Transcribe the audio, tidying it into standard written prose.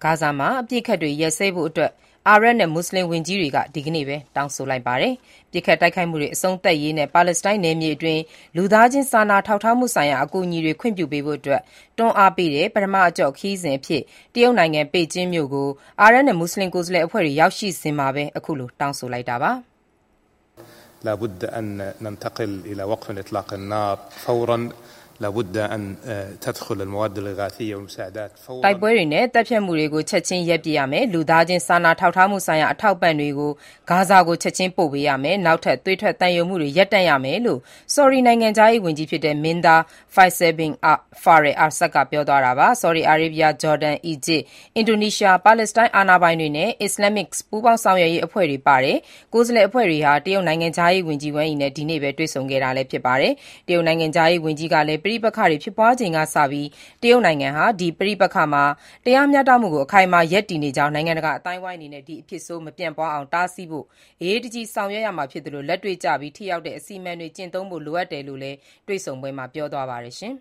ဂါဇာမှာအပစ်အခတ်တွေရပ်စဲဖို့အတွက်အာရပ်နဲ့မွတ်ဆလင်ဝန်ကြီးတွေကဒီကနေ့ပဲတောင်းဆိုလိုက်ပါတယ်။ပစ်ခတ်တိုက်ခိုက်မှုတွေအဆုံးသတ်ရေးနဲ့ပါလက်စတိုင်းနယ်မြေအတွင်းလူသားချင်းစာနာထောက်ထားမှုဆိုင်ရာအကူအညီတွေခွင့်ပြုပေးဖို့အတွက်တွန်းအားပေးတဲ့ပထမအကျော့ခရီးစဉ်အဖြစ်တရုတ်နိုင်ငံပေကျင်းမြို့ကိုအာရပ်နဲ့မွတ်ဆလင်ကိုယ်စားလှယ်အဖွဲ့တွေရောက်ရှိစဉ်မှာပဲအခုလိုတောင်းဆိုလိုက်တာပါ။ لابد أن ننتقل إلى وقف إطلاق النار فورا لابد أن تدخل المواد الإغاثية والمساعدات فورا တိုက်ပွဲတွေနဲ့တပ်ဖြတ်မှုတွေကိုချက်ချင်းရပ်ပစ်ရမယ်လူသားချင်းစာနာထောက်ထားမှုဆိုင်ရာအထောက်ပံ့တွေကိုဂါဇာကိုချက်ချင်းပို့ပေးရမယ်နောက်ထပ်သွေးထွက်တန်ယုံမှုတွေရပ်တန့်ရမယ်လို့ဆော်ဒီနိုင်ငံသားရေးဝန်ကြီးဖြစ်တဲ့မင်းသား Faisal bin Farad Al-Saad ကပြောသွားတာပါဆော်ဒီအာရေဗျဂျော်ဒန်အီဂျစ်အင်ဒိုနီးရှားပါလက်စတိုင်းအာဏာပိုင်တွေနဲ့အစ္စလာမစ်ပူးပေါင်းဆောင်ရွက်ရေးအဖွဲ့တွေပါတယ်ကိုယ်စားလှယ်အဖွဲ့တွေဟာတရုတ်နိုင်ငံသားရေးဝန်ကြီးဝမ်ယီနဲ့ဒီနေ့ပဲတွေ့ဆုံခဲ့တာလည်းဖြစ်ပါတယ်တရုတ်နိုင်ငံသားရေးဝန်ကြီးကလည်းပြည်ပခါတွေဖြစ်ပွားချိန်ကစပြီးတရုတ်နိုင်ငံဟာဒီပဋိပက္ခမှာတရားမျှတမှုကိုအခိုင်အမာရပ်တည်နေကြောင်းနိုင်ငံတကာအတိုင်းအဝိုင်းအနေနဲ့ဒီအဖြစ်ဆိုးမပြန့်ပွားအောင်တားဆီးဖို့အရေးတကြီးဆောင်ရွက်ရမှာဖြစ်သလိုလက်တွေ့ကျပြီးထိရောက်တဲ့အစီအမံတွေကျင့်သုံးဖို့လိုအပ်တယ်လို့လည်းတွေ့ဆုံပွဲမှာပြောသွားပါတယ်ရှင်